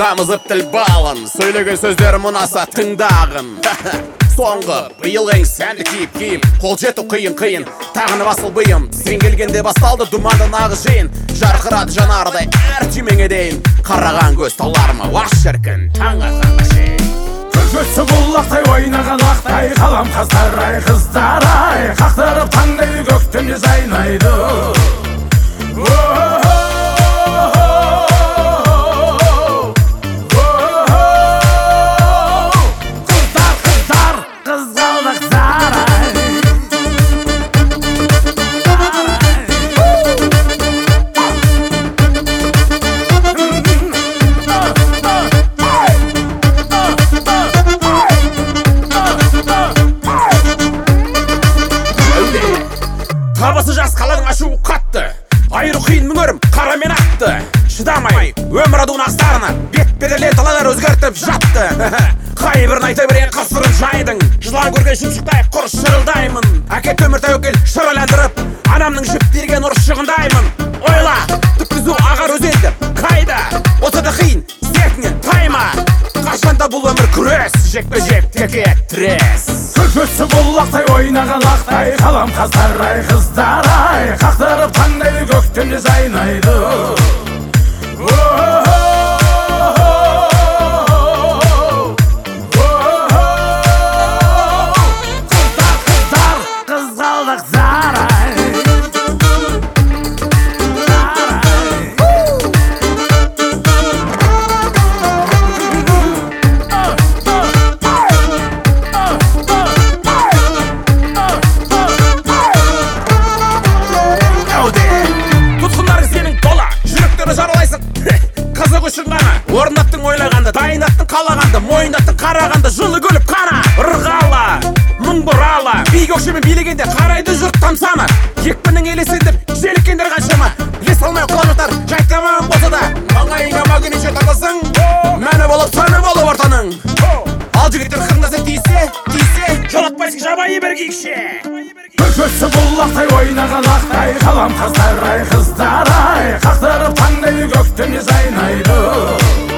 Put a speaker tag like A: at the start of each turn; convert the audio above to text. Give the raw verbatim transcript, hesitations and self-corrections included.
A: тамызып тіл балын, сөйлеген сөздерім ұнаса тыңдағын. Соңғы биыл ең сәнді киіп киім, қол жету қиын-қиын, тағыны басыл бұйым. Сен келгенде басталды думанды нағыз жиын, жарқырады жанардай әр түймеңе дейін. Қараған көз таларыма уаш шіркін, таң атқанға шейін.
B: Күлкісі бұллақтай ойнаған ақтай, қалам қаздар-ай, қыздар-ай, қақтырып таңдай көктемде жайнайды.
A: Табысы жас қаланың ашу қатты, айыру қиын мүңірім қара мен атты. Шыдамай өмір адуын астарына, бет бедерлер талалар өзгертіп жатты. Қай бірін айта берген қасырын жайдың, жылан көрген шымшықтай құр шырылдаймын. Әкет өмір тәуекел шырыландырып, анамның жіп берген ұршығындаймын. Ойла, түпкізу ағар өзенді, қайда отады қиын, сетінен тайма. Қашанда бұл өмір күрес, жекпе-жек теке тірес.
B: Күлкісі бұллақтай ойнаған ақтай, қалам қаздар-ай, қыздар-ай, қақтырып таңдай көктемде жайнайды. Қыздар, қыздар, қызғалдақ зар-ай. Қызық үшін ғана орнаттың ойлағанды, дайындаттың қалағанды, мойындаттың қарағанды, жылы көліп қана ырғала, мұң бұрала, би көкшемен билегенде қарайды жұрт тамсана. Екпінің елесендіп желіккендер қаншама, лес алмай құлап жатар жайттамаған болса да, маңайыңа мағынеше тағылсың, мәні болып саны болып ортаның. Ал жігіттер қырындаса тисе, тисе, жолатпайсың жабайы бір киікше. Күлкісі бұллақтай ойнаған ақтай, қалам қаздар-ай, қыздар-ай, қақтырып таңдай көктемде жайнайды.